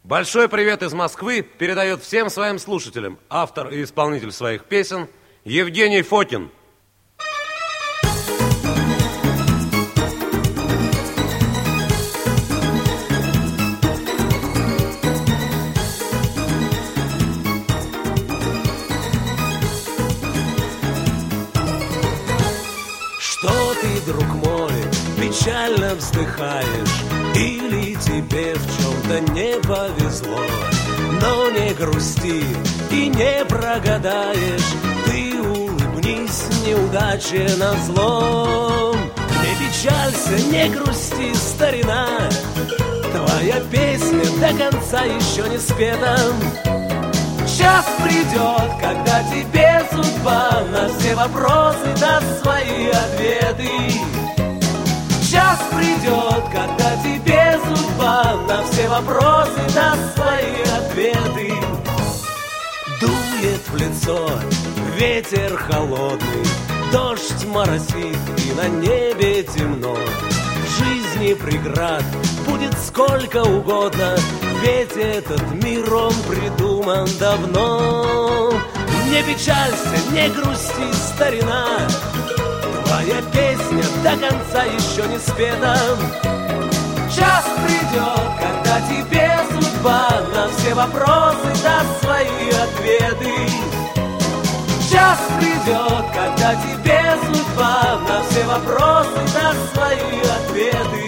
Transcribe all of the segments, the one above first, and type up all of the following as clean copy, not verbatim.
Большой привет из Москвы передает всем своим слушателям автор и исполнитель своих песен Евгений Фокин. Что ты, друг мой, печально вздыхаешь? Или тебе в чем-то не повезло? Но не грусти и не прогадаешь. Ты улыбнись неудаче назло. Не печалься, не грусти, старина. Твоя песня до конца еще не спета. Час придет, когда тебе судьба на все вопросы даст свои ответы. Час придет, когда тебе судьба на все вопросы даст свои ответы. Дует в лицо ветер холодный, дождь моросит и на небе темно. В жизни преград будет сколько угодно, ведь этот мир он придуман давно. Не печалься, не грусти, старина. Твоя песня до конца еще не спета. Час придет, когда тебе судьба на все вопросы даст свои ответы. Час придет, когда тебе судьба на все вопросы даст свои ответы.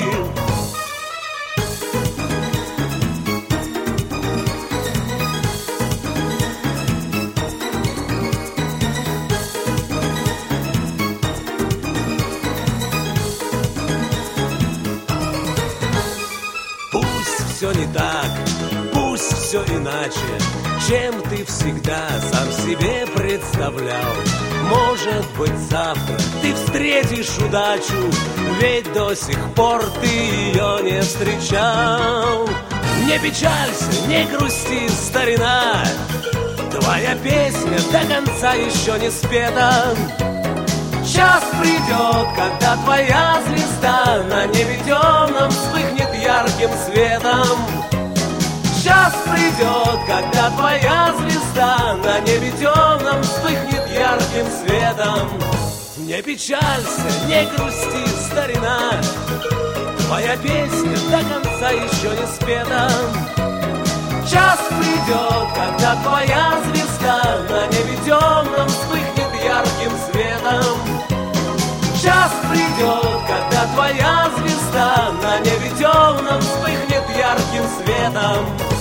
Все не так, пусть все иначе, чем ты всегда сам себе представлял. Может быть, завтра ты встретишь удачу, ведь до сих пор ты ее не встречал. Не печалься, не грусти, старина. Твоя песня до конца еще не спета. Час придет, когда твоя звезда на небе темном вспыхнет ярким светом. Час придет, когда твоя звезда на небе темном вспыхнет ярким светом. Не печалься, не грусти, старина. Твоя песня до конца еще не спета. Час придет, когда твоя звезда на небе темном вспыхнет ярким светом. Час придет, когда твоя звезда на небе темном вспыхнет ярким светом.